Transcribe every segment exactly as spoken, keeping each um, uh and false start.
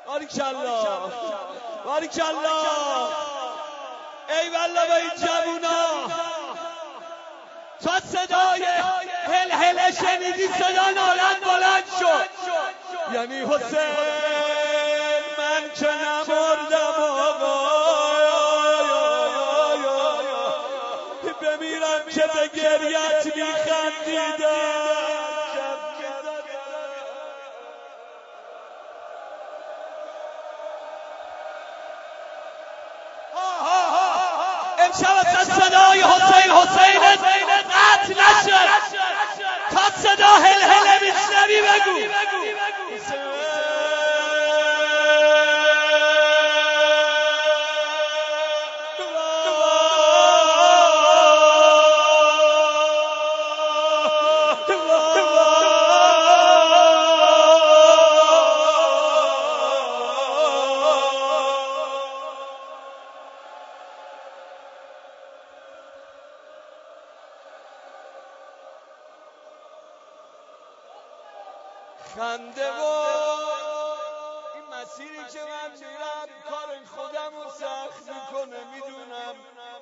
باریکالله باریکالله ای والله به این جوونا تا صدای هل هل شنیدی صدا نالت بلند شد یعنی حسین من که نمردم آقا بمیرم که به گریت میخندیدم امشب اصلا صدای حسین حسین قطع نشد تا صدا هل هل میشنوی بگو خنده و این مسیری که من میرم کار خودم رو سخت میکنه میدونم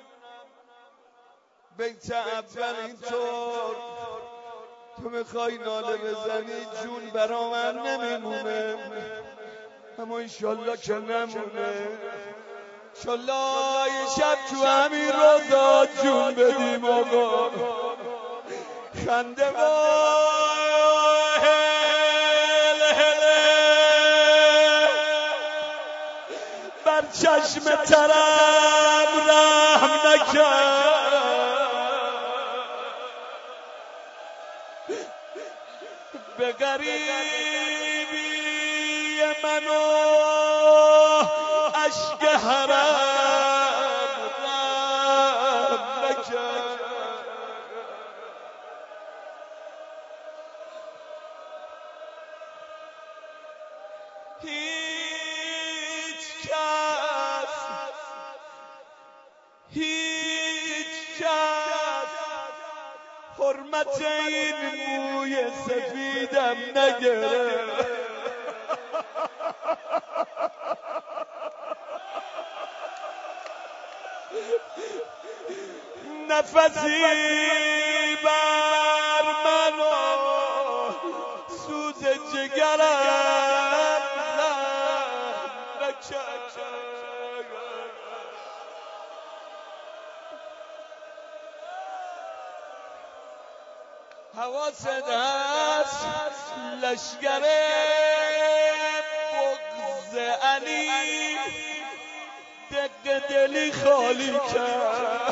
بیت اول اینطور تو میخوای ناله بزنی جون برا من نمیمونه اما انشالله که نمونه انشالله یه شب تو همین روزا جون بدیم آقا خنده و بر چشم ترم رحم نکرد به غریبی منو اشک حرم رحم نکرد هیچ کس هیچ کس حرمت این موی سفیدم نگرفت نفسی بر منو سوز جگرم نکرد حواست هست لشگر بغض علی دق دلی خالی کرد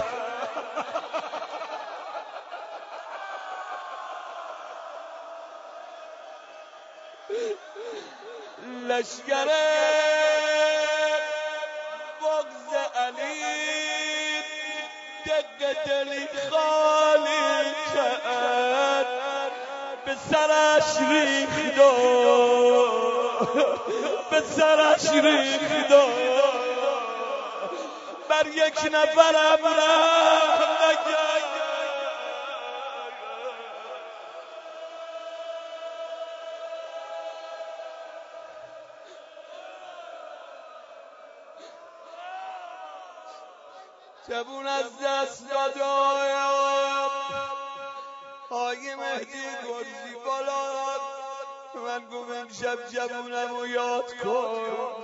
لشگر بغض علی دق دلی خالی کرد به سرش ریخت به سرش ریخت بر یک نفرم رحم نکرد جوون از دست داد آقای مهدی گرزی بالا من گفت امشب جوونم رو یاد کن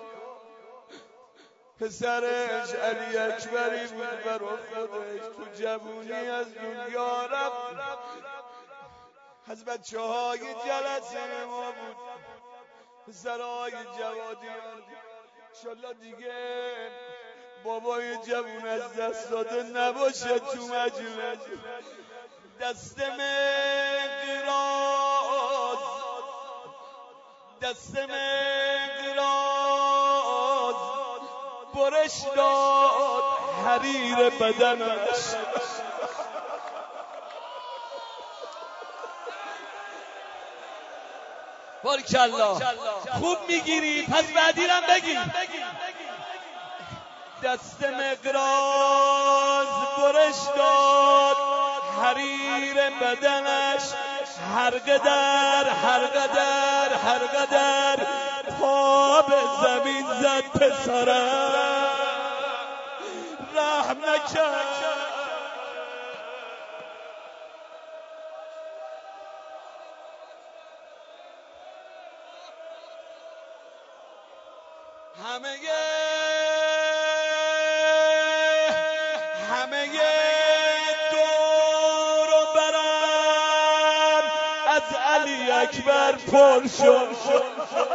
پسرش علی اکبری بود برا خودش تو جوونی از دنیا رفت از بچه های جلسه ما بود پسرهای جوادی انشالله دیگه بابای جوون از دست داده نباشه تو مجلس دست مقراض دست مقراض برش داد حریر بدنش باریکالله خوب میگیری پس بعدیرم بگی دست مقراض برش داد حریر بدنش هر قدر هر قدر هر قدر پا پا به زمین زد پسرم رحم نکرد. همه همه دور و برم از علی اکبر پر شد.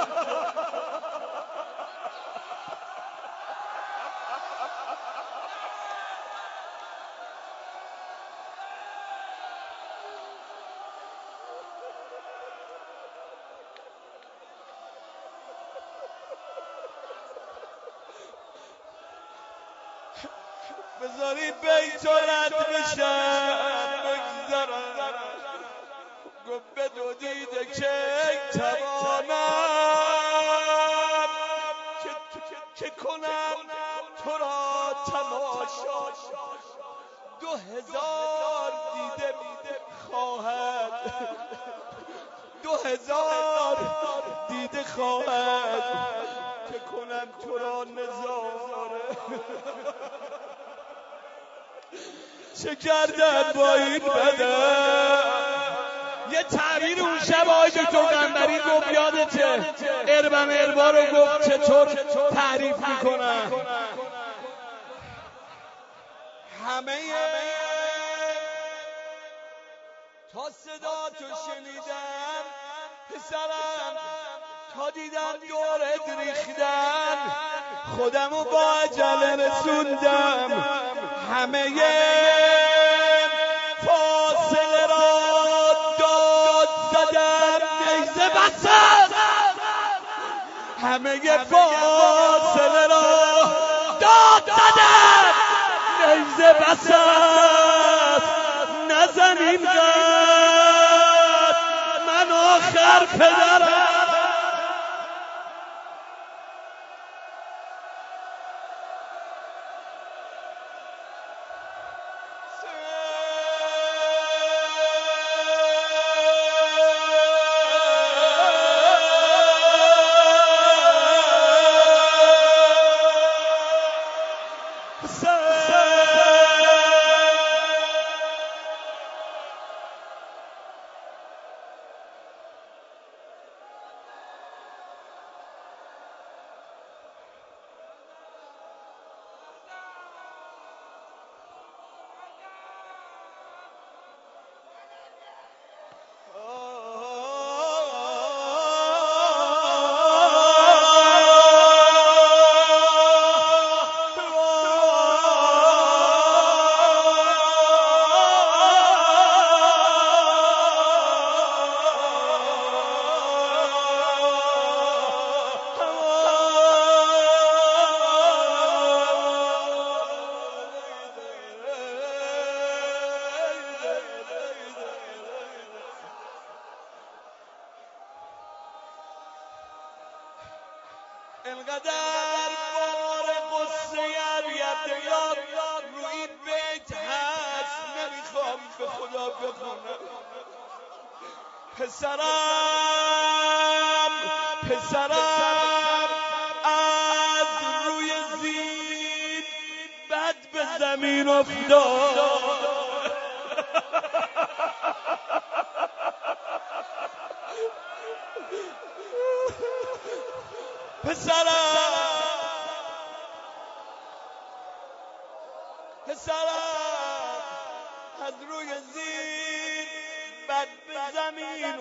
بذاری بیت رد بشم بگذارم گفت به دو دیده که توانم که کنم تو را تماشا. دو هزار دیده خواهد دو هزار دیده خواهد که کنم تو را نظاره. چه کردن با این بدن؟ یه تعبیر اون شب آقای دکتر قنبری گفت یادته؟ اربن اربا رو گفت چطور تعریف میکنن. همه تا صدا تو شنیدم پسرم، تا دیدم دورت ریختن خودمو با عجله رسوندم. همه فاصله را داد زدم نیزه بسد. همه فاصله را داد زدم نیزه بسد. نزن این قد من آخر پدرم. انقدر بار قصه عریت یاد رو این بیت هست نمیخوام به خدا بخونم. پسرم پسرم از روی زین بد به زمین افتاد. پسرم پسرم از روی زین بد به زمین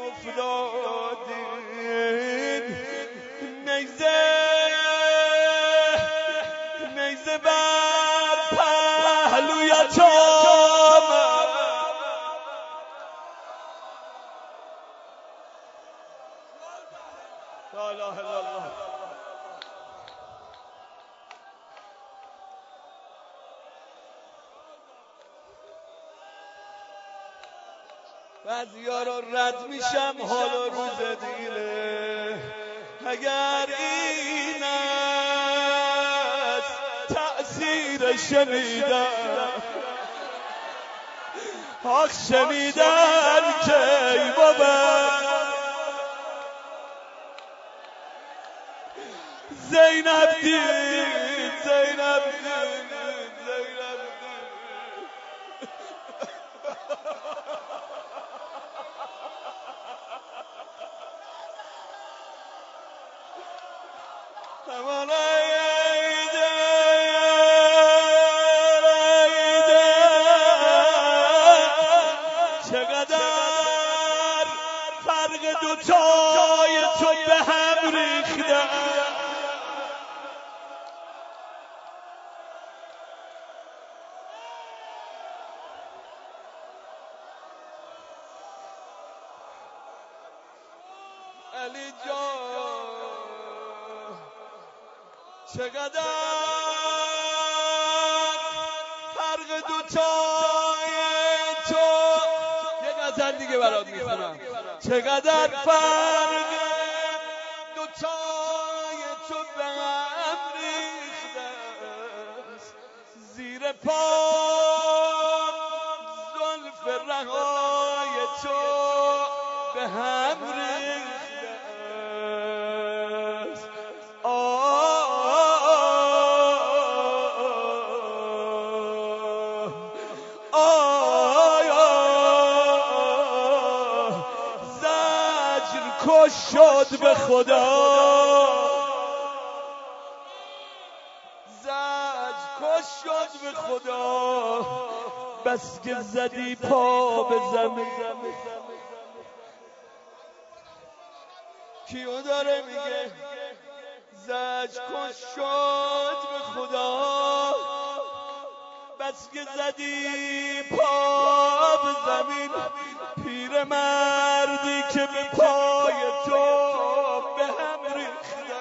افتادید. نیزه نیزه بر پهلویتم لا اله الا الله. بعضیا رو رد میشم حال و روز دیره. اگر این است تأثیر شنیدن، آخ شنیدن که ای بابا زینب دید زینب دید زینب دید همان ایده ایده چقدر فرق دوتای تو به هم ریخته علی جان چقدر فرق دوتای تو یه غزل دیگه برات میخونم چقدر فرق دوتای تو به هم ریخته زیر پا زلف رهای تو به هم ریخته کش شد به خدا زج کش شد به خدا بس که زدی پا به زمین کیو داره میگه زج کش شد به خدا بس که زدی پا به زمین پیر مردی که به پای تو به هم ریخته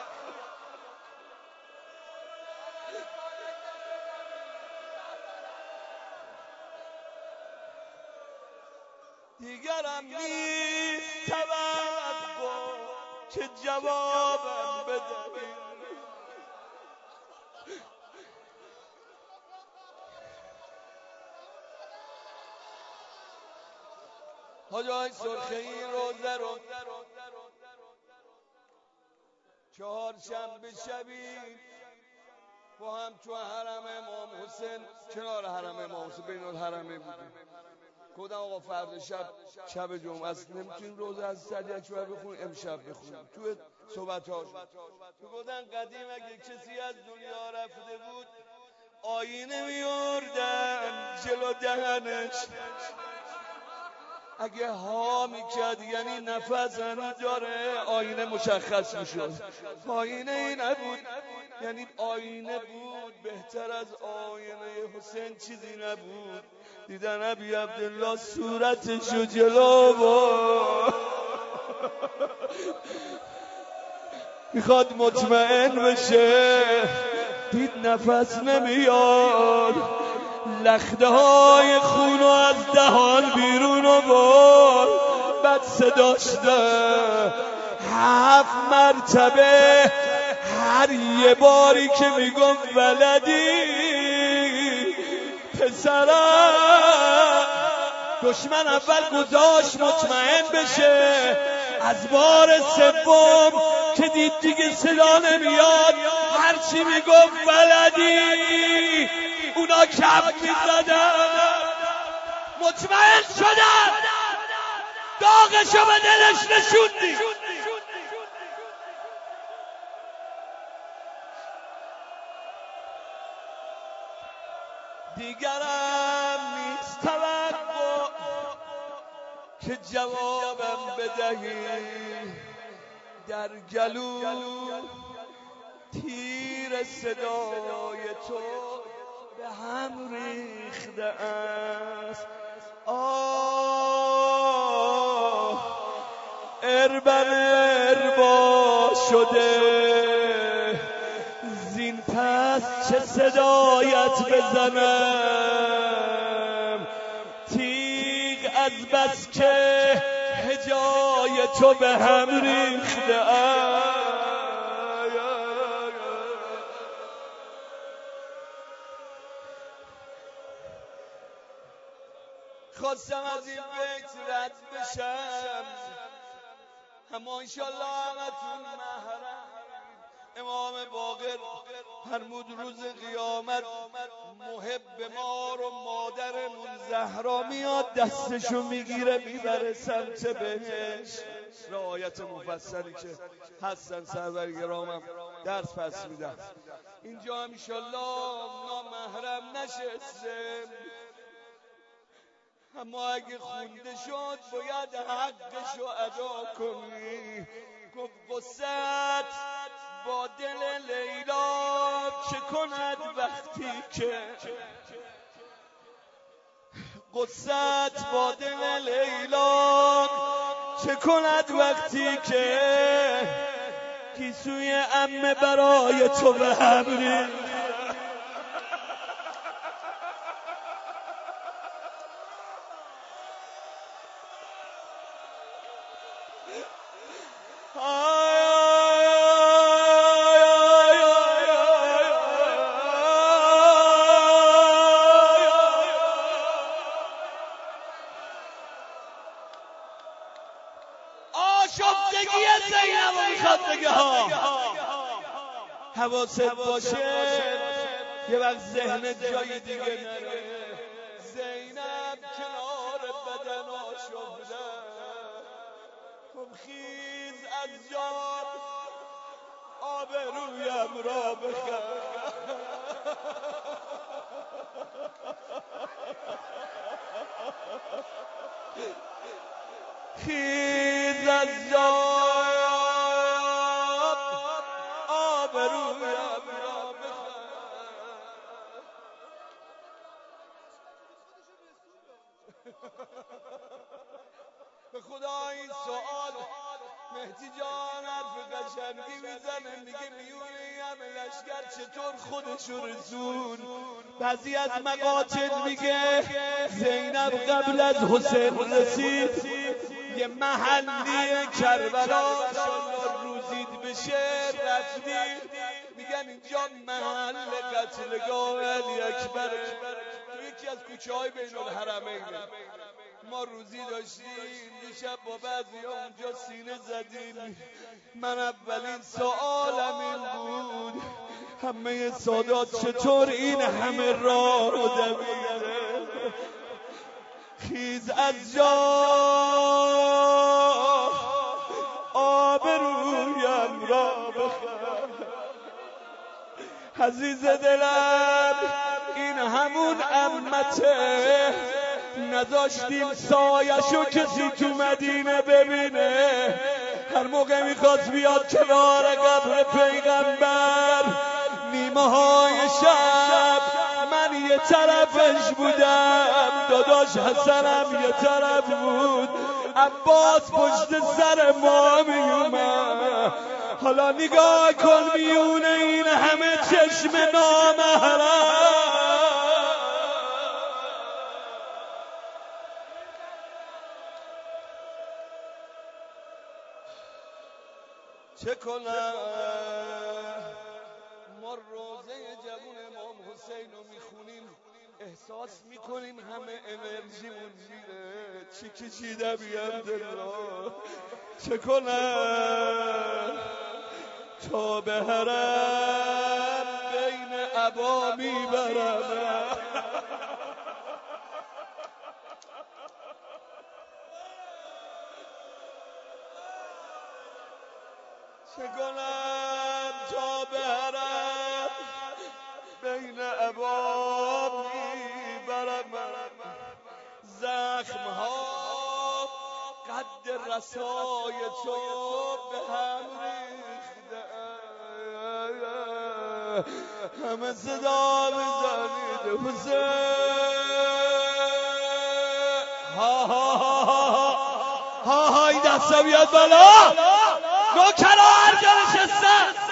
دیگرم نیست توقع که جوابم بدهی حاج آقای سرخی روزه رو چهارشنبه شبی با هم تو حرم امام حسین کنار حرم امام حسین بین الحرمین بودیم گفتم آقا فردا شب شب جمعه است نمیتونیم روزه از سعدی اکبر بخونیم امشب بخونیم تو صحبت‌هاش تو گفتن قدیم اگه کسی از دنیا رفته بود آینه میوردن جلو دهنش اگه ها میکرد یعنی نفس هنو داره آینه مشخص میشد آینه ای نبود یعنی آینه بود بهتر از آینه حسین چیزی نبود دیدن ابی عبدالله صورتشو جلو بود میخواد مطمئن بشه دید نفس نمیاد لخته های خونو از دهان بیرون آورد بعد صداش ده هفت مرتبه هر یه باری که میگم ولدی پسرم دشمن اول گذاشت مطمئن بشه از بار سوم که دید دیگه صدا نمیاد هرچی میگم ولدی اونا کف میزدن مطمئن شدن داغشو به دلش نشوندی دیگرم نیست توقع که جوابم بدهی در گلو تیر صدای تو به هم ریخته است آه اربن اربا شده زین پس چه صدایت بزنم تیغ از بس که هجای تو به هم ریخته است خواستم از این بیت رد بشم اما انشالله همتون محرم فرمود روز قیامت محب ما رو مادرمون زهرا میاد دستشو میگیره میبره سمت بهشت. رعایت مفصلی که هستن سرورگرامم درس پس میدن. اینجا هم انشالله نامحرم نشسته، اما اگه خونده شد باید حقشو ادا کنی. گفت قصت با دل لیلا چه کند وقتی که قصت با دل لیلا چه کند وقتی که گیسوی عمه برای تو به هم ریخت. آشفتگی زینب میخواد بگه ها، حواست باشه یه وقت ذهن جای دیگه نره. زینب کنار بدن آشفته، خب خیز از جا آبرویم را بخر. خیز از جا آبرویم را بخر. به خدا این سوال مهدی جان حرف قشنگی میزنه، میگه میونه این همه لشکر چطور خودشو رسون. بعضی از مقاتل میگه زینب قبل از حسین رسید یه محلی کربلا شما روزید بشه رفتید، میگن اینجا محل قتلگاه علی اکبر تو یکی از کوچه های بین الحرمینه. ما روزی داشتیم دیشب با بعضی ها اونجا سینه زدیم. من اولین سوالم این بود همه سادات چطور این همه راه رو دویده. خیز از جا آبرویم را بخر. عزیز دلم این همون عمته، نذاشتیم سایشو کسی تو مدینه ببینه. هر موقع میخواست بیاد کنار قبر پیغمبر نیمه های شب من یه طرفش بودم، داداش حسنم یه طرف بود، عباس پشت سر ما میومد. حالا نگاه کن میونه این همه چشم نامحرم. چه کنم ما روزه جوون امام حسین رو میخونیم احساس میکنیم همه انرژیمون میره. چی کشیدم یم دلا، چه کنم تا به حرم بین عبا میبرم. چه کنم تا به حرم بین عبا میبرم. زخم ها قد رسای تو به هم ریخته، همه صدا میزنید حسین. ها ها ها ها ها ها این دسته بیاد بالا. نوکرها هر جا نشستن